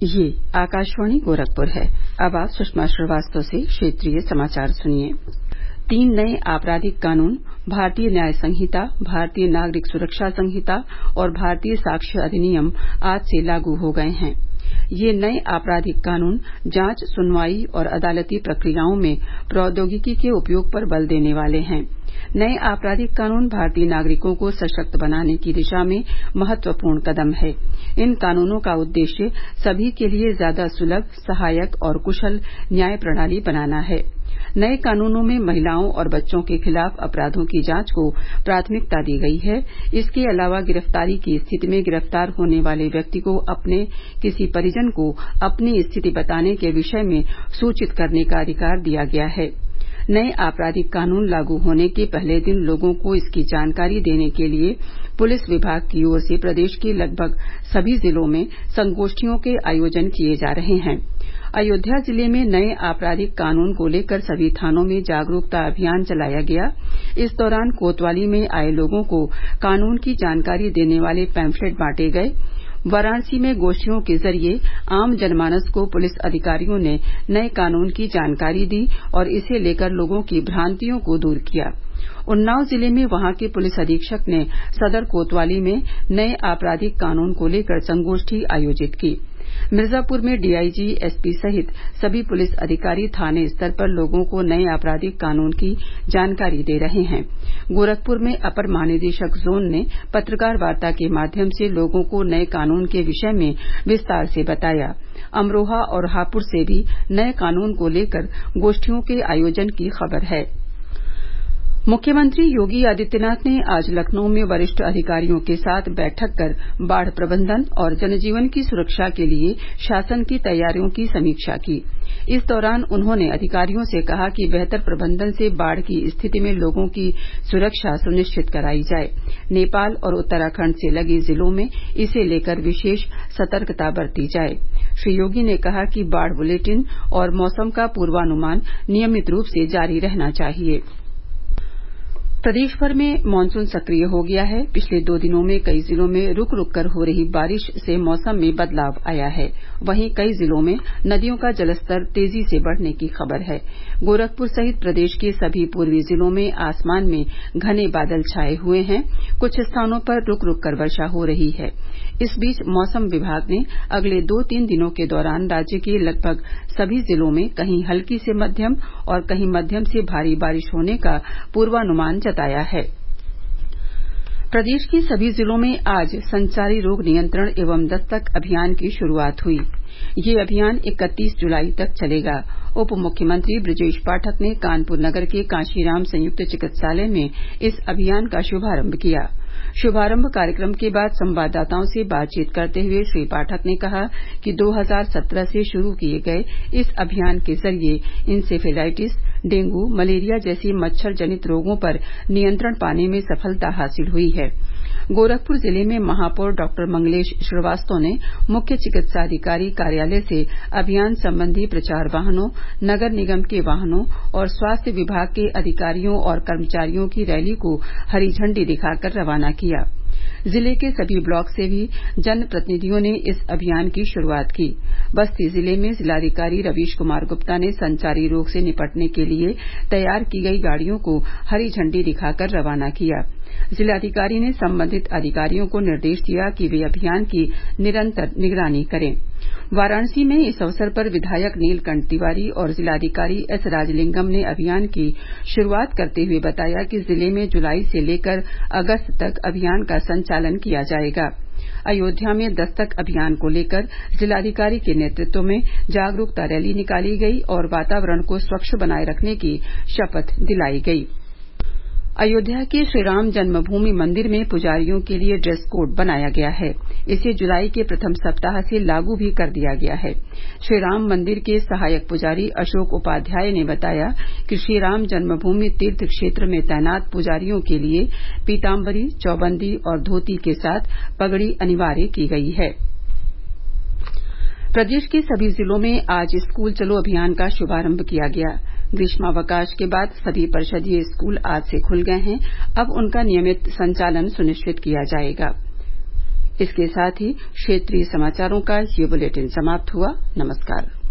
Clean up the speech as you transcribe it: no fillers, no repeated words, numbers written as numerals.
ये आकाशवाणी गोरखपुर है। अब आप सुषमा श्रीवास्तव से क्षेत्रीय समाचार सुनिए। 3 नए आपराधिक कानून, भारतीय न्याय संहिता, भारतीय नागरिक सुरक्षा संहिता और भारतीय साक्ष्य अधिनियम आज से लागू हो गए हैं। ये नए आपराधिक कानून जांच, सुनवाई और अदालती प्रक्रियाओं में प्रौद्योगिकी के उपयोग पर बल देने वाले हैं। नए आपराधिक कानून भारतीय नागरिकों को सशक्त बनाने की दिशा में महत्वपूर्ण कदम है। इन कानूनों का उद्देश्य सभी के लिए ज्यादा सुलभ, सहायक और कुशल न्याय प्रणाली बनाना है। नए कानूनों में महिलाओं और बच्चों के खिलाफ अपराधों की जांच को प्राथमिकता दी गई है। इसके अलावा गिरफ्तारी की स्थिति में गिरफ्तार होने वाले व्यक्ति को अपने किसी परिजन को अपनी स्थिति बताने के विषय में सूचित करने का अधिकार दिया गया है। नए आपराधिक कानून लागू होने के पहले दिन लोगों को इसकी जानकारी देने के लिए पुलिस विभाग की ओर से प्रदेश के लगभग सभी जिलों में संगोष्ठियों के आयोजन किए जा रहे हैं। अयोध्या जिले में नए आपराधिक कानून को लेकर सभी थानों में जागरूकता अभियान चलाया गया। इस दौरान कोतवाली में आए लोगों को कानून की जानकारी देने वाले पैम्फलेट बांटे गए। वाराणसी में गोष्ठियों के जरिए आम जनमानस को पुलिस अधिकारियों ने नए कानून की जानकारी दी और इसे लेकर लोगों की भ्रांतियों को दूर किया। उन्नाव जिले में वहां के पुलिस अधीक्षक ने सदर कोतवाली में नए आपराधिक कानून को लेकर संगोष्ठी आयोजित की। मिर्जापुर में डीआईजी, एसपी सहित सभी पुलिस अधिकारी थाने स्तर पर लोगों को नए आपराधिक कानून की जानकारी दे रहे हैं। गोरखपुर में अपर महानिदेशक जोन ने पत्रकार वार्ता के माध्यम से लोगों को नए कानून के विषय में विस्तार से बताया। अमरोहा और हापुड़ से भी नए कानून को लेकर गोष्ठियों के आयोजन की खबर है। मुख्यमंत्री योगी आदित्यनाथ ने आज लखनऊ में वरिष्ठ अधिकारियों के साथ बैठक कर बाढ़ प्रबंधन और जनजीवन की सुरक्षा के लिए शासन की तैयारियों की समीक्षा की। इस दौरान उन्होंने अधिकारियों से कहा कि बेहतर प्रबंधन से बाढ़ की स्थिति में लोगों की सुरक्षा सुनिश्चित कराई जाए। नेपाल और उत्तराखंड से लगे जिलों में इसे लेकर विशेष सतर्कता बरती जाए। श्री योगी ने कहा कि बाढ़ बुलेटिन और मौसम का पूर्वानुमान नियमित रूप से जारी रहना चाहिए। प्रदेश भर में मानसून सक्रिय हो गया है। पिछले 2 दिनों में कई जिलों में रुक रुक कर हो रही बारिश से मौसम में बदलाव आया है। वहीं कई जिलों में नदियों का जलस्तर तेजी से बढ़ने की खबर है। गोरखपुर सहित प्रदेश के सभी पूर्वी जिलों में आसमान में घने बादल छाए हुए हैं। कुछ स्थानों पर रुक रुक कर वर्षा हो रही है। इस बीच मौसम विभाग ने अगले 2-3 दिनों के दौरान राज्य के लगभग सभी जिलों में कहीं हल्की से मध्यम और कहीं मध्यम से भारी बारिश होने का पूर्वानुमान जताया है। प्रदेश के सभी जिलों में आज संचारी रोग नियंत्रण एवं दस्तक अभियान की शुरूआत हुई। ये अभियान 31 जुलाई तक चलेगा। उप मुख्यमंत्री ब्रजेश पाठक ने कानपुर नगर के कांशीराम संयुक्त चिकित्सालय में इस अभियान का शुभारंभ किया। शुभारंभ कार्यक्रम के बाद संवाददाताओं से बातचीत करते हुए श्री पाठक ने कहा कि 2017 से शुरू किए गए इस अभियान के जरिए इंसेफेलाइटिस, डेंगू, मलेरिया जैसी मच्छर जनित रोगों पर नियंत्रण पाने में सफलता हासिल हुई है। गोरखपुर जिले में महापौर डॉक्टर मंगलेश श्रीवास्तव ने मुख्य चिकित्साधिकारी कार्यालय से अभियान संबंधी प्रचार वाहनों, नगर निगम के वाहनों और स्वास्थ्य विभाग के अधिकारियों और कर्मचारियों की रैली को हरी झंडी दिखाकर रवाना किया। जिले के सभी ब्लॉक से भी जनप्रतिनिधियों ने इस अभियान की शुरूआत की। बस्ती जिले में जिलाधिकारी रवीश कुमार गुप्ता ने संचारी रोग से निपटने के लिए तैयार की गई गाड़ियों को हरी झंडी दिखाकर रवाना किया। जिलाधिकारी ने संबंधित अधिकारियों को निर्देश दिया कि वे अभियान की निरंतर निगरानी करें। वाराणसी में इस अवसर पर विधायक नीलकंठ तिवारी और जिलाधिकारी एस राजलिंगम ने अभियान की शुरूआत करते हुए बताया कि जिले में जुलाई से लेकर अगस्त तक अभियान का संचालन किया जाएगा। अयोध्या में दस्तक अभियान को लेकर जिलाधिकारी के नेतृत्व में जागरूकता रैली निकाली गई और वातावरण को स्वच्छ बनाए रखने की शपथ दिलाई गई। अयोध्या के श्रीराम जन्मभूमि मंदिर में पुजारियों के लिए ड्रेस कोड बनाया गया है। इसे जुलाई के प्रथम सप्ताह से लागू भी कर दिया गया है। श्रीराम मंदिर के सहायक पुजारी अशोक उपाध्याय ने बताया कि श्रीराम जन्मभूमि तीर्थ क्षेत्र में तैनात पुजारियों के लिए पीताम्बरी, चौबंदी और धोती के साथ पगड़ी अनिवार्य की गई है। प्रदेश के सभी जिलों में आज स्कूल चलो अभियान का शुभारंभ किया गया। ग्रीष्मावकाश के बाद सभी परिषदीय स्कूल आज से खुल गए हैं। अब उनका नियमित संचालन सुनिश्चित किया जाएगा। इसके साथ ही क्षेत्रीय समाचारों का ये बुलेटिन समाप्त हुआ। नमस्कार।